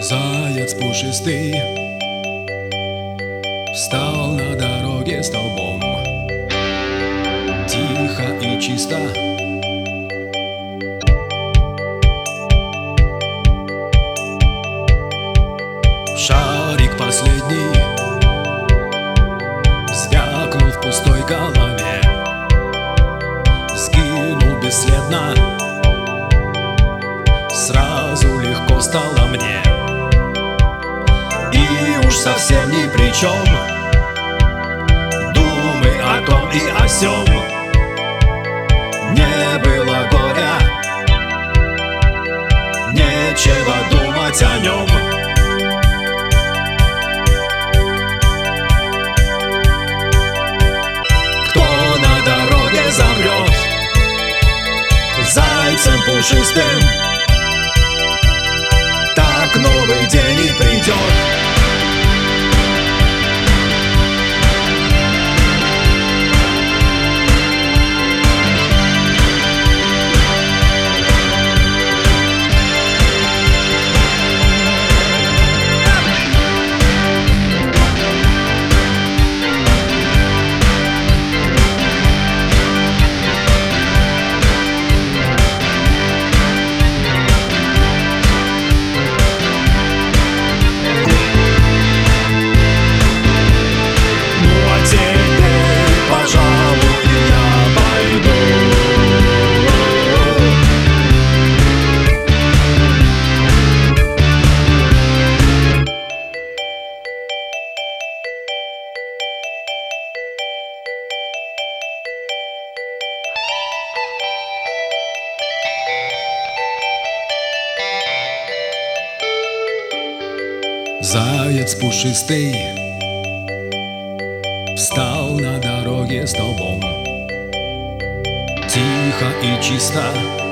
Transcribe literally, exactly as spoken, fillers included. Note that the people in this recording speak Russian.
Заяц пушистый встал на дороге столбом. Тихо и чисто шарик последний звякнул в пустой голове, сгинул бесследно. Сразу легко стало мне, и уж совсем ни при чем думы о том и о сём. Не было горя, нечего думать о нем. Кто на дороге замрет зайцем пушистым, так новый день и придет. Заяц пушистый встал на дороге столбом. Тихо и чисто